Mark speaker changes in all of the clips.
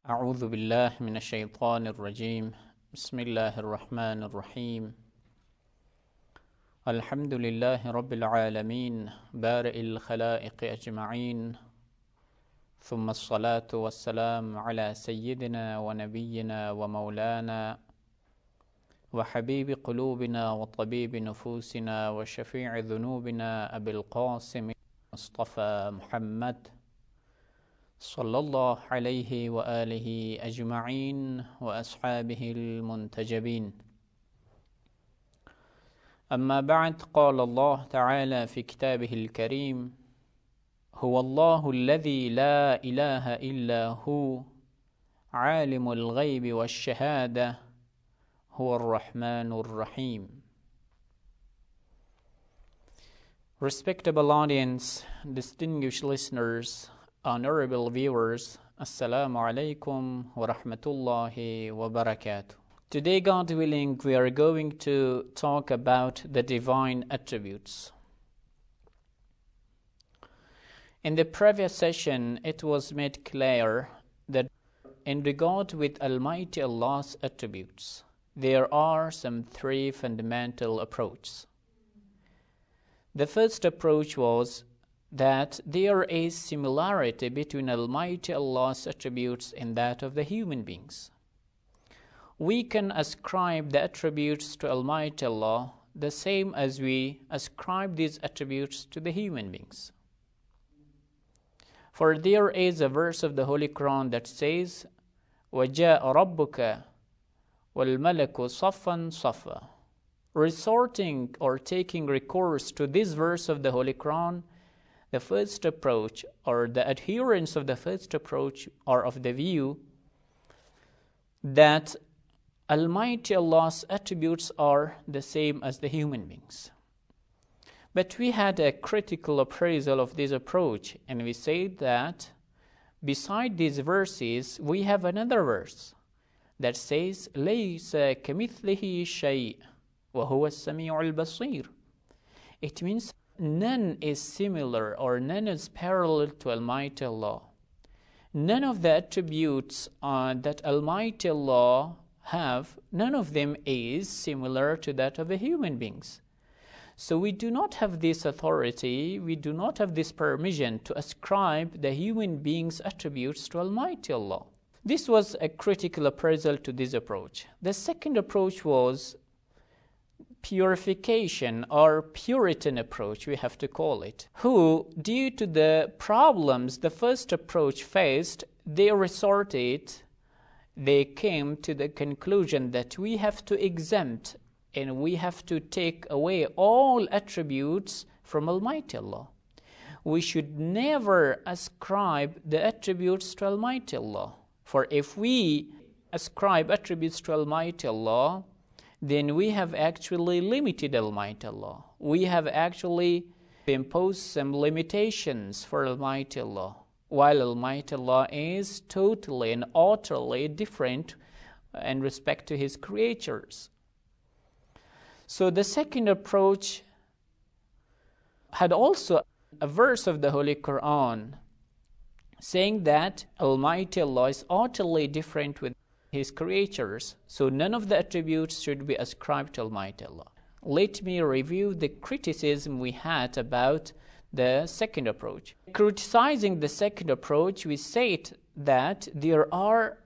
Speaker 1: أعوذ بالله من الشيطان الرجيم بسم الله الرحمن الرحيم الحمد لله رب العالمين بارئ الخلائق أجمعين ثم الصلاة والسلام على سيدنا ونبينا ومولانا وحبيب قلوبنا وطبيب نفوسنا وشفيع ذنوبنا أبي القاسم مصطفى محمد صلى الله عليه وآله أجمعين وأصحابه المنتجبين. أما بعد، قال الله تعالى في كتابه الكريم: هو الله الذي لا إله إلا هو عالم الغيب والشهادة هو الرحمن الرحيم. Respectable audience, distinguished listeners, honorable viewers, Assalamu alaikum wa rahmatullahi wa barakatuh. Today, God willing, we are going to talk about the divine attributes. In the previous session, it was made clear that in regard with Almighty Allah's attributes, there are some three fundamental approaches. The first approach was that there is similarity between Almighty Allah's attributes and that of the human beings. We can ascribe the attributes to Almighty Allah the same as we ascribe these attributes to the human beings. For there is a verse of the Holy Quran that says, وَجَاءَ رَبُّكَ وَالْمَلَكُ صَفًّا صَفًّا. Resorting or taking recourse to this verse of the Holy Quran, the first approach or the adherents of the first approach are of the view that Almighty Allah's attributes are the same as the human beings. But we had a critical appraisal of this approach, and we said that beside these verses, we have another verse that says, لَيْسَ كَمِثْلِهِ شَيْءٍ وَهُوَ السَّمِيعُ الْبَصِيرُ. It means none is similar or none is parallel to Almighty Allah. None of the attributes that Almighty Allah have, none of them is similar to that of the human beings. So we do not have this authority, we do not have this permission to ascribe the human beings' attributes to Almighty Allah. This was a critical appraisal to this approach. The second approach was purification or Puritan approach, we have to call it, who, due to the problems the first approach faced, they came to the conclusion that we have to exempt and we have to take away all attributes from Almighty Allah. We should never ascribe the attributes to Almighty Allah. For if we ascribe attributes to Almighty Allah, then we have actually limited Almighty Allah. We have actually imposed some limitations for Almighty Allah, while Almighty Allah is totally and utterly different in respect to His creatures. So the second approach had also a verse of the Holy Quran saying that Almighty Allah is utterly different with His creatures, so none of the attributes should be ascribed to Almighty Allah. Let me review the criticism we had about the second approach. Criticizing the second approach, we said that there are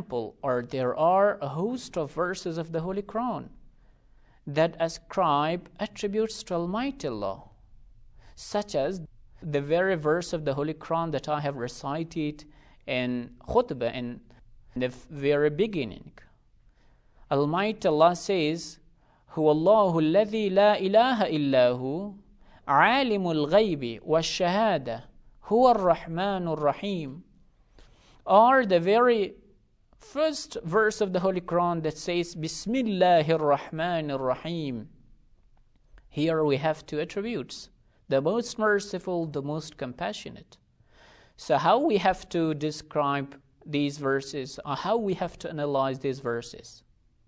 Speaker 1: a host of verses of the Holy Quran that ascribe attributes to Almighty Allah, such as the very verse of the Holy Quran that I have recited in khutbah in the very beginning. Almighty Allah says, هو الله الذي لا إله إلا هو عالم الغيب والشهادة هو الرحمن الرحيم. Or the very first verse of the Holy Quran that says, Bismillahir Rahmanir Rahim. Here we have two attributes: the most merciful, the most compassionate. So how we have to describe these verses, or how we have to analyze these verses?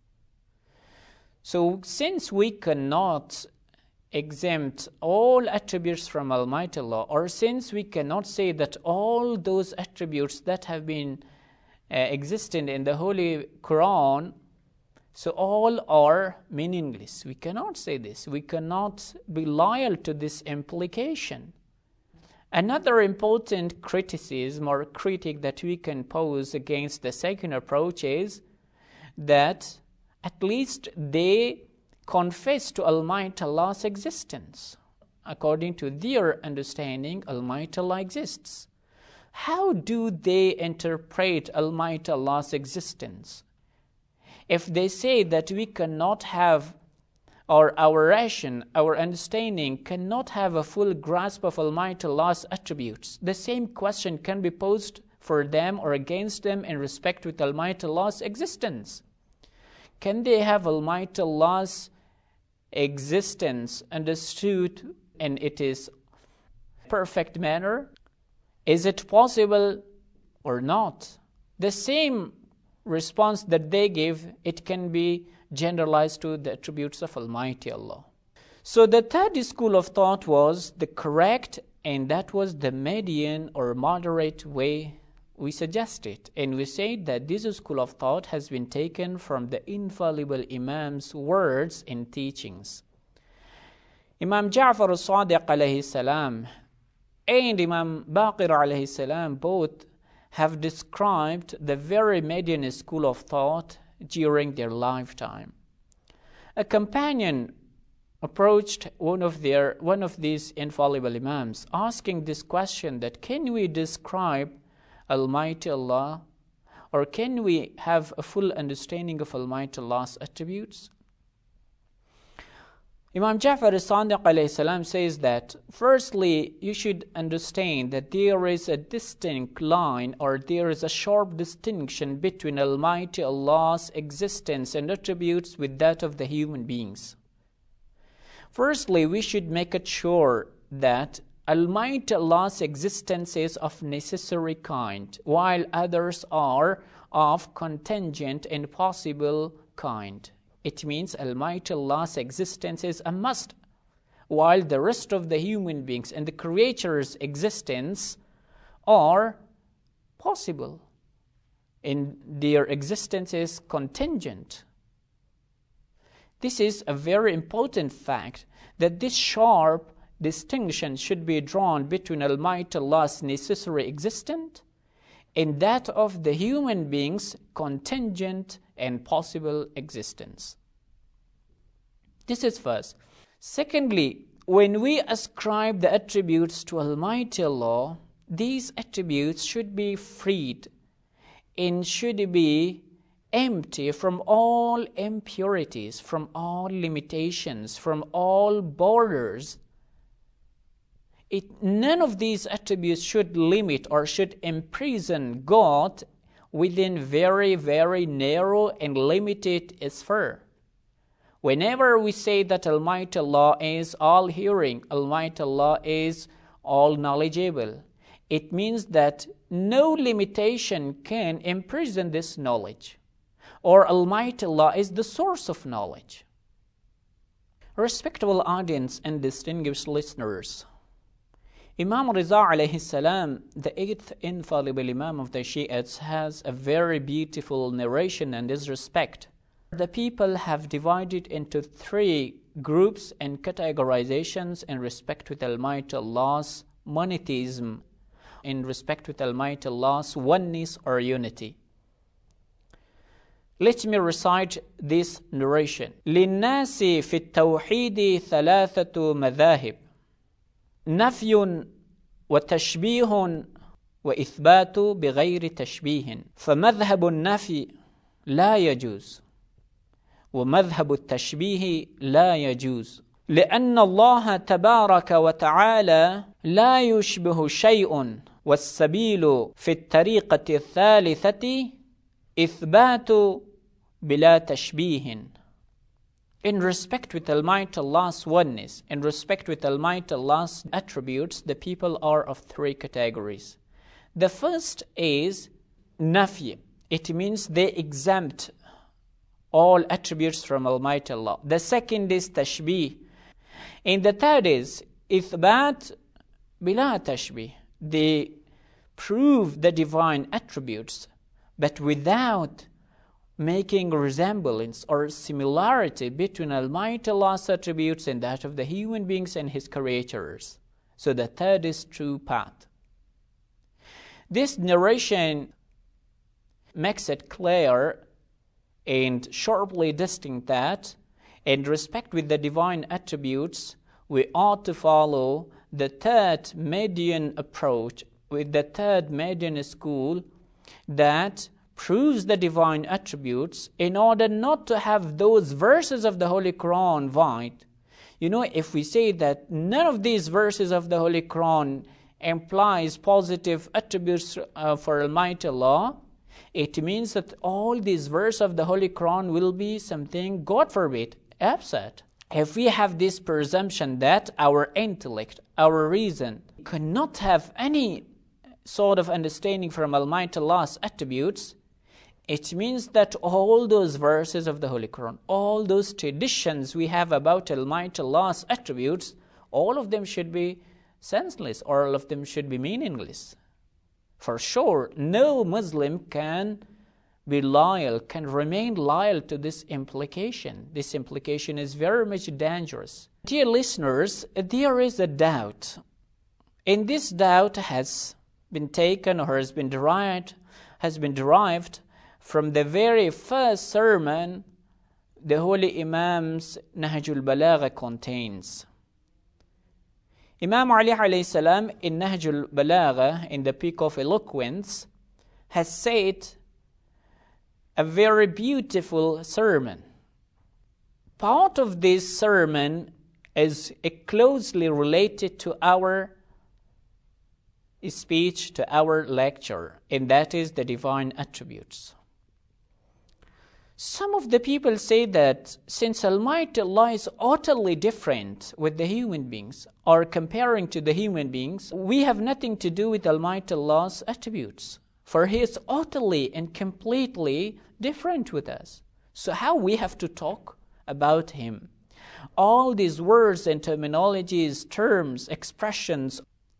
Speaker 1: So since we cannot exempt all attributes from Almighty Allah, or since we cannot say that all those attributes that have been existing in the Holy Quran, so all are meaningless. We cannot say this. We cannot be loyal to this implication. Another important criticism or critique that we can pose against the second approach is that at least they confess to Almighty Allah's existence. According to their understanding, Almighty Allah exists. How do they interpret Almighty Allah's existence? If they say that we cannot have, or our ration, our understanding cannot have a full grasp of Almighty Allah's attributes, the same question can be posed for them or against them in respect with Almighty Allah's existence. Can they have Almighty Allah's existence understood in its perfect manner? Is it possible or not? The same response that they give, it can be generalized to the attributes of Almighty Allah. So the third school of thought was the correct, and that was the median or moderate way we suggested. And we said that this school of thought has been taken from the infallible Imam's words and teachings. Imam Ja'far al-Sadiq alayhi salam and Imam Baqir alayhi salam both have described the very median school of thought during their lifetime. A companion approached one of these infallible Imams, asking this question, that can we describe Almighty Allah, or can we have a full understanding of Almighty Allah's attributes? Imam Ja'far al-Sadiq alayhi salam says that, firstly, you should understand that there is a distinct line, or there is a sharp distinction between Almighty Allah's existence and attributes with that of the human beings. Firstly, we should make it sure that Almighty Allah's existence is of necessary kind, while others are of contingent and possible kind. It means Almighty Allah's existence is a must, while the rest of the human beings and the creature's existence are possible, and their existence is contingent. This is a very important fact, that this sharp distinction should be drawn between Almighty Allah's necessary existence and that of the human being's contingent and possible existence. This is first. Secondly, when we ascribe the attributes to Almighty Allah, these attributes should be freed and should be empty from all impurities, from all limitations, from all borders. None of these attributes should limit or should imprison God within very, very narrow and limited sphere. Whenever we say that Almighty Allah is all-hearing, Almighty Allah is all-knowledgeable, it means that no limitation can imprison this knowledge, or Almighty Allah is the source of knowledge. Respectable audience and distinguished listeners, Imam Riza alayhi salam, the eighth infallible Imam of the Shiites, has a very beautiful narration in this respect. The people have divided into three groups and categorizations in respect with Almighty Allah's monotheism, in respect with Almighty Allah's oneness or unity. Let me recite this narration. لِلنَّاسِ فِي التَّوْحِيدِ ثَلَاثَةُ مَذَاهِبٍ نفي وتشبيه وإثبات بغير تشبيه فمذهب النفي لا يجوز ومذهب التشبيه لا يجوز لأن الله تبارك وتعالى لا يشبه شيء والسبيل في الطريقة الثالثة إثبات بلا تشبيه. In respect with Almighty Allah's oneness, in respect with Almighty Allah's attributes, the people are of three categories. The first is nafi. It means they exempt all attributes from Almighty Allah. The second is tashbih. And the third is ithbat bila tashbih. They prove the divine attributes, but without making resemblance or similarity between Almighty Allah's attributes and that of the human beings and His creators. So the third is true path. This narration makes it clear and sharply distinct that in respect with the divine attributes, we ought to follow the third Median approach, with the third Median school that proves the divine attributes in order not to have those verses of the Holy Quran void. If we say that none of these verses of the Holy Quran implies positive attributes for Almighty Allah, it means that all these verses of the Holy Quran will be something, God forbid, absurd. If we have this presumption that our intellect, our reason, cannot have any sort of understanding from Almighty Allah's attributes, it means that all those verses of the Holy Quran, all those traditions we have about Almighty Allah's attributes, all of them should be senseless, all of them should be meaningless. For sure, no Muslim can be loyal, can remain loyal to this implication. This implication is very much dangerous. Dear listeners, there is a doubt. And this doubt has been taken or has been derived from the very first sermon the Holy Imam's Nahjul Balagha contains. Imam Ali alayhi salam in Nahjul Balagha, in the Peak of Eloquence, has said a very beautiful sermon. Part of this sermon is closely related to our speech, to our lecture, and that is the divine attributes. Some of the people say that since Almighty Allah is utterly different with the human beings, or comparing to the human beings, we have nothing to do with Almighty Allah's attributes, for He is utterly and completely different with us. So how we have to talk about Him? All these words and terminologies, terms, expressions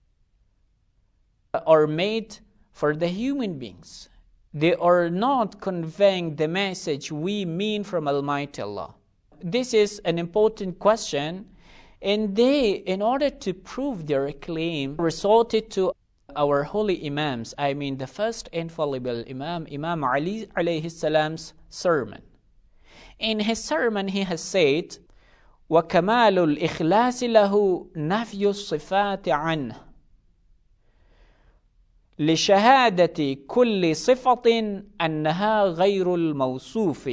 Speaker 1: are made for the human beings. They are not conveying the message we mean from Almighty Allah. This is an important question, and they, in order to prove their claim, resorted to our holy Imams, the first infallible Imam, Imam Ali alayhi salam's sermon. In his sermon he has said, وَكَمَالُ الْإِخْلَاسِ لَهُ نَفْيُ الصِّفَاتِ عَنْهُ لشهادة كل صفة أنها غير الموصوف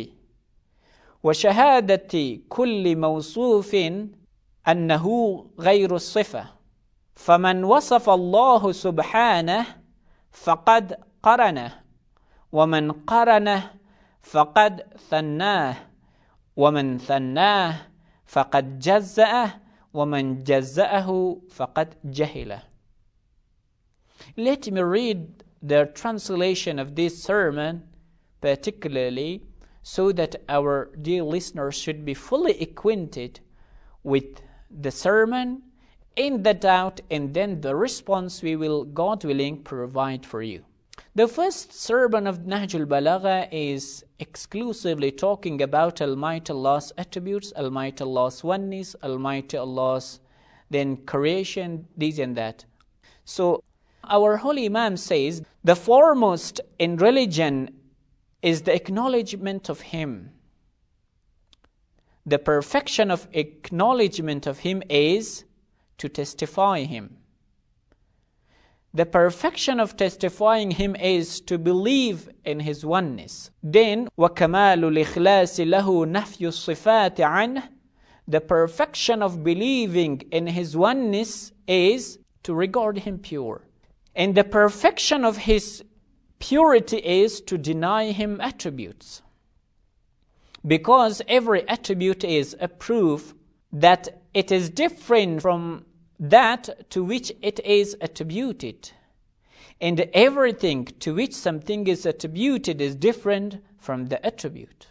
Speaker 1: وشهادة كل موصوف أنه غير الصفة فمن وصف الله سبحانه فقد قرنه ومن قرنه فقد ثناه ومن ثناه فقد جزأه ومن جزأه فقد جهله. Let me read the translation of this sermon particularly, so that our dear listeners should be fully acquainted with the sermon, in the doubt, and then the response we will, God willing, provide for you. The first sermon of Nahjul Balagha is exclusively talking about Almighty Allah's attributes, Almighty Allah's oneness, Almighty Allah's then creation, this and that. So our holy Imam says, the foremost in religion is the acknowledgement of Him. The perfection of acknowledgement of Him is to testify Him. The perfection of testifying Him is to believe in His oneness. Then, وَكَمَالُ الْإِخْلَاسِ لَهُ نَفْيُ الصِّفَاتِ عَنْهُ. The perfection of believing in His oneness is to regard Him pure. And the perfection of His purity is to deny Him attributes. Because every attribute is a proof that it is different from that to which it is attributed. And everything to which something is attributed is different from the attribute.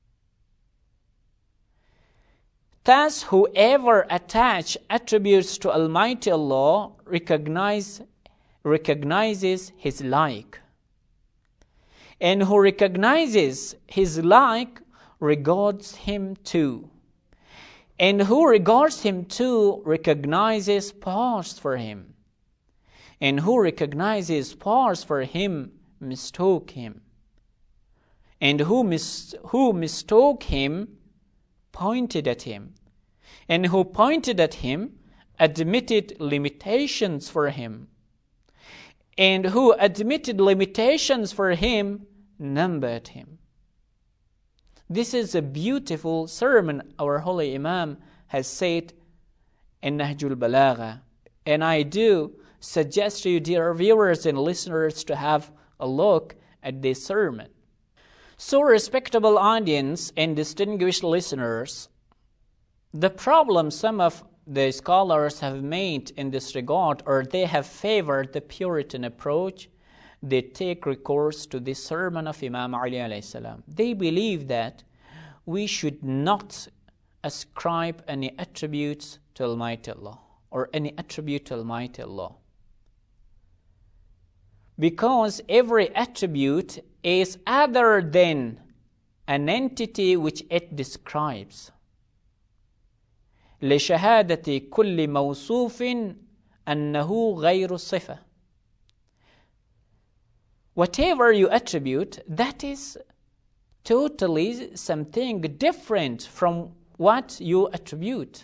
Speaker 1: Thus, whoever attach attributes to Almighty Allah recognizes His like. and who recognizes his like regards him too, and who regards him too recognizes parts for him, and who recognizes parts for him mistook him, and who mistook him pointed at him, and who pointed at him admitted limitations for him, and who admitted limitations for him numbered him. This is a beautiful sermon our holy Imam has said in Nahjul Balagha, and I do suggest to you, dear viewers and listeners, to have a look at this sermon. So, respectable audience and distinguished listeners, the problem some of the scholars have made in this regard, or they have favored the Puritan approach, they take recourse to this sermon of Imam Ali alayhi salam. They believe that we should not ascribe any attributes to Almighty Allah, or any attribute to Almighty Allah, because every attribute is other than an entity which it describes. لشهادة كل موصوف أنه غير الصفة. Whatever you attribute, that is totally something different from what you attribute.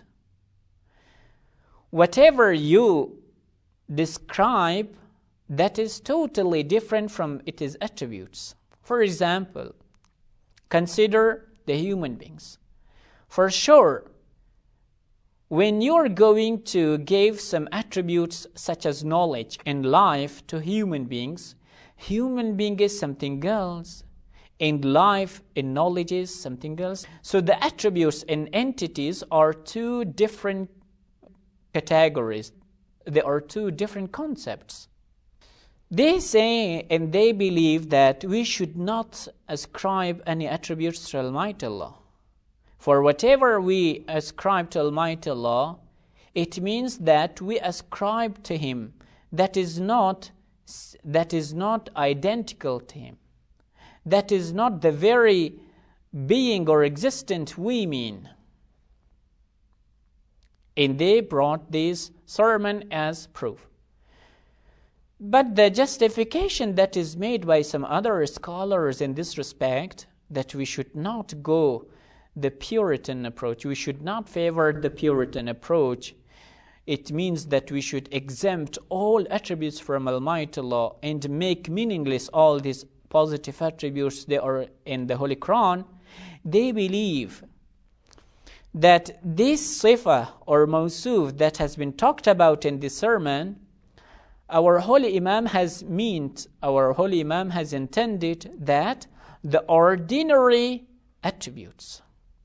Speaker 1: Whatever you describe, that is totally different from its attributes. For example, consider the human beings. For sure, when you're going to give some attributes such as knowledge and life to human being is something else, and life and knowledge is something else. So the attributes and entities are two different categories. They are two different concepts. They say and they believe that we should not ascribe any attributes to Almighty Allah. For whatever we ascribe to Almighty Allah, it means that we ascribe to Him that is not identical to Him. That is not the very being or existent we mean. And they brought this sermon as proof. But the justification that is made by some other scholars in this respect, that we should not go the Puritan approach, we should not favor the Puritan approach, it means that we should exempt all attributes from Almighty Allah and make meaningless all these positive attributes they are in the Holy Quran. They believe that this sifa or mawsuf that has been talked about in this sermon, our holy Imam has intended that the ordinary attributes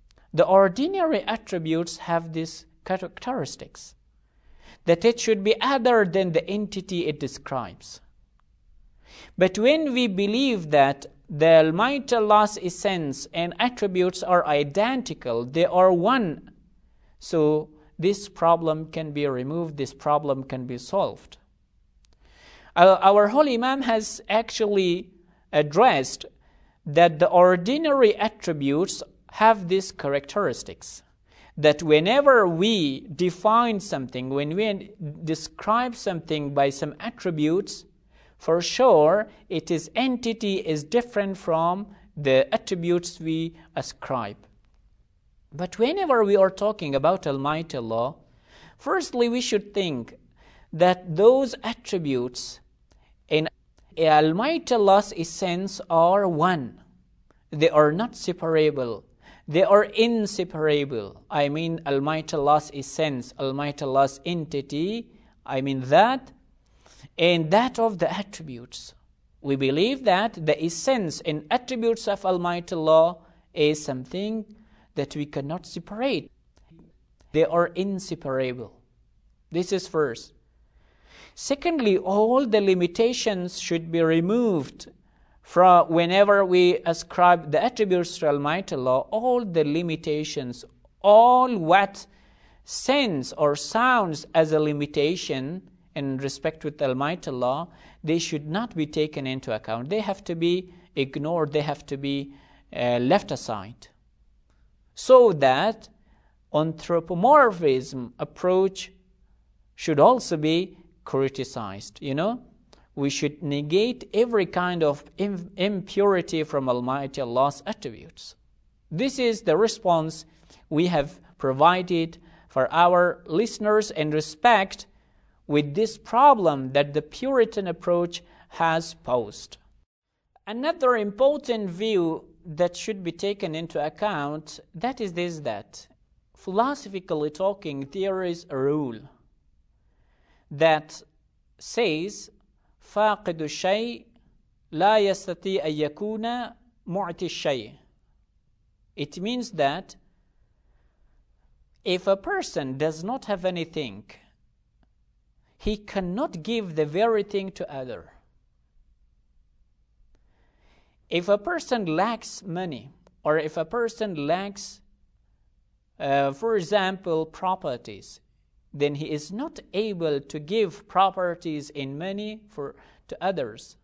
Speaker 1: have these characteristics, that it should be other than the entity it describes. But when we believe that the Almighty Allah's essence and attributes are identical, they are one, so this problem can be removed, this problem can be solved. Our holy Imam has actually addressed that the ordinary attributes have these characteristics, that whenever we define something, when we describe something by some attributes, for sure its entity is different from the attributes we ascribe. But whenever we are talking about Almighty Allah, firstly we should think that those attributes in Almighty Allah's essence are one. They are not separable. They are inseparable. I mean Almighty Allah's essence, Almighty Allah's entity, I mean that, and that of the attributes. We believe that the essence and attributes of Almighty Allah is something that we cannot separate. They are inseparable. This is first. Secondly, all the limitations should be removed from whenever we ascribe the attributes to Almighty Allah. All the limitations, all what sense or sounds as a limitation in respect with Almighty Allah, they should not be taken into account. They have to be ignored, they have to be left aside. So that anthropomorphism approach should also be criticized. We should negate every kind of impurity from Almighty Allah's attributes. This is the response we have provided for our listeners in respect with this problem that the Puritan approach has posed. Another important view that should be taken into account, that is this, that philosophically talking, there is a rule that says فاقد الشيء لا يستطيع أن يكون معطي الشيء. It means that if a person does not have anything, he cannot give the very thing to other. If a person lacks money, or if a person lacks, for example, properties, then he is not able to give properties in money to others.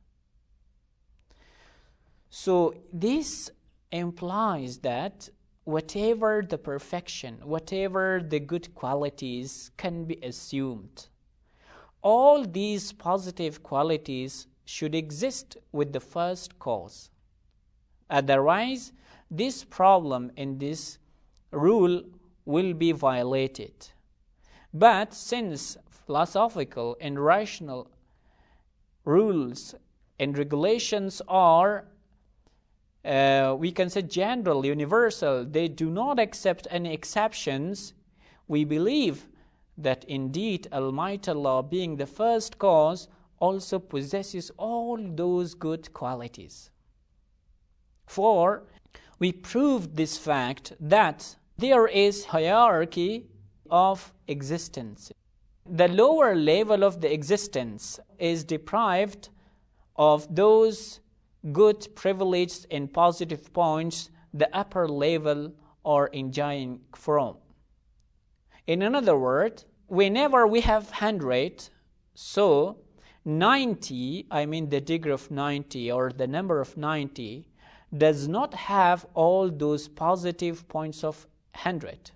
Speaker 1: So this implies that whatever the perfection, whatever the good qualities can be assumed, all these positive qualities should exist with the first cause. Otherwise, this problem in this rule will be violated. But since philosophical and rational rules and regulations are, we can say, general, universal, they do not accept any exceptions, we believe that indeed Almighty Allah, being the first cause, also possesses all those good qualities. For we proved this fact that there is hierarchy of existence. The lower level of the existence is deprived of those good, privileged, and positive points the upper level are enjoying from. In another word, whenever we have 100, so 90, the degree of 90 or the number of 90, does not have all those positive points of 100.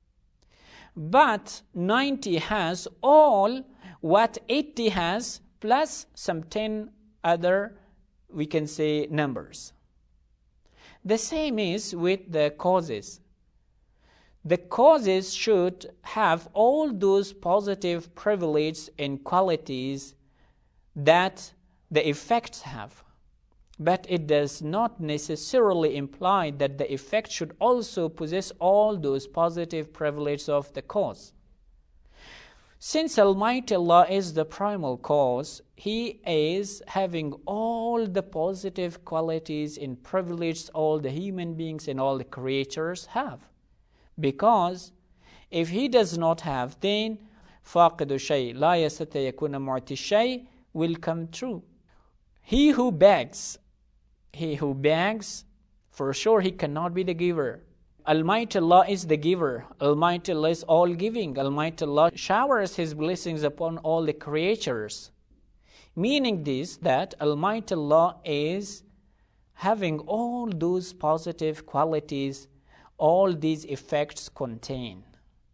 Speaker 1: But 90 has all what 80 has, plus some 10 other, we can say, numbers. The same is with the causes. The causes should have all those positive privileges and qualities that the effects have. But it does not necessarily imply that the effect should also possess all those positive privileges of the cause. Since Almighty Allah is the primal cause, He is having all the positive qualities and privileges all the human beings and all the creatures have. Because if He does not have, then فاقد الشيء لا يستطيع يكون معطي الشيء will come true. He who begs, for sure he cannot be the giver. Almighty Allah is the giver. Almighty Allah is all-giving. Almighty Allah showers His blessings upon all the creatures. Meaning this, that Almighty Allah is having all those positive qualities, all these effects contain.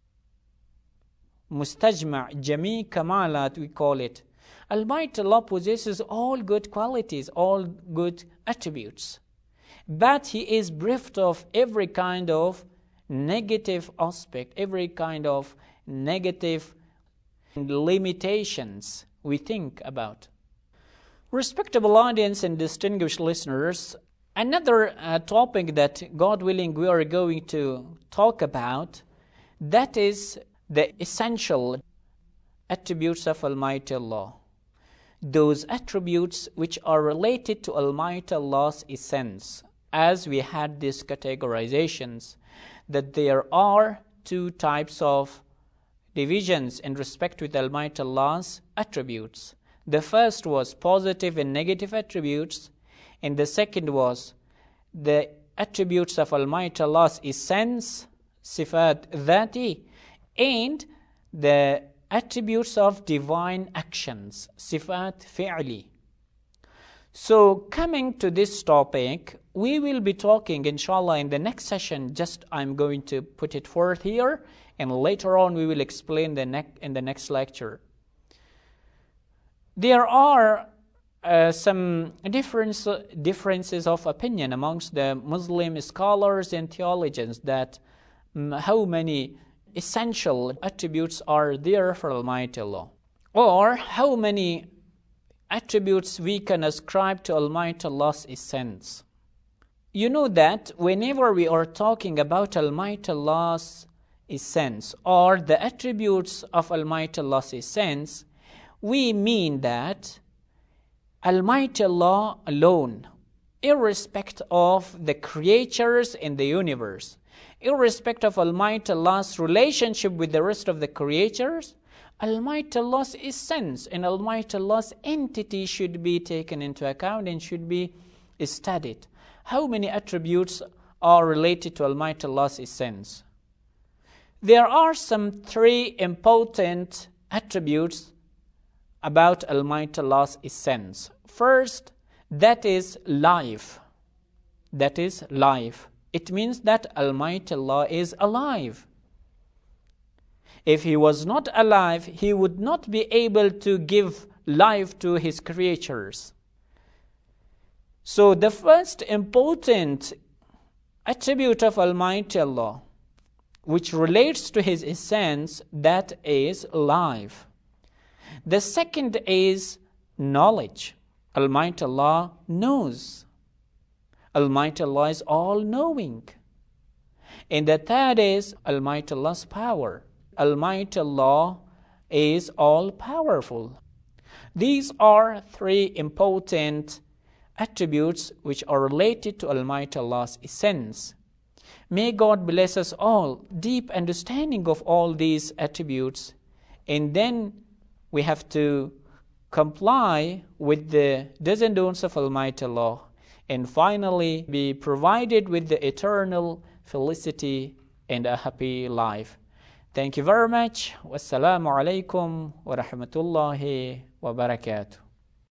Speaker 1: Mustajma' Jami' Kamalat, we call it. Almighty Allah possesses all good qualities, all good attributes. But He is bereft of every kind of negative aspect, every kind of negative limitations we think about. Respectable audience and distinguished listeners, another topic that, God willing, we are going to talk about, that is the essential attributes of Almighty Allah. Those attributes which are related to Almighty Allah's essence. As we had these categorizations, that there are two types of divisions in respect with Almighty Allah's attributes. The first was positive and negative attributes, and the second was the attributes of Almighty Allah's essence, sifat dhati, and the attributes of divine actions, sifat fi'li. So coming to this topic, we will be talking inshallah in the next session. Just I'm going to put it forth here, and later on we will explain in the next lecture. There are some differences of opinion amongst the Muslim scholars and theologians that how many essential attributes are there for Almighty Allah, or how many attributes we can ascribe to Almighty Allah's essence. You know that whenever we are talking about Almighty Allah's essence or the attributes of Almighty Allah's essence, we mean that Almighty Allah alone, irrespective of the creatures in the universe, irrespective of Almighty Allah's relationship with the rest of the creatures, Almighty Allah's essence and Almighty Allah's entity should be taken into account and should be studied. How many attributes are related to Almighty Allah's essence? There are some 3 important attributes about Almighty Allah's essence. First, that is life. That is life. It means that Almighty Allah is alive. If He was not alive, He would not be able to give life to His creatures. So the first important attribute of Almighty Allah, which relates to His essence, that is life. The second is knowledge. Almighty Allah knows. Almighty Allah is all-knowing. And the third is Almighty Allah's power. Almighty Allah is all-powerful. These are 3 important attributes which are related to Almighty Allah's essence. May God bless us all deep understanding of all these attributes, and then we have to comply with the do's and don'ts of Almighty Allah, and finally be provided with the eternal felicity and a happy life. Thank you very much. Wassalamu alaikum wa rahmatullahi wa barakatuh.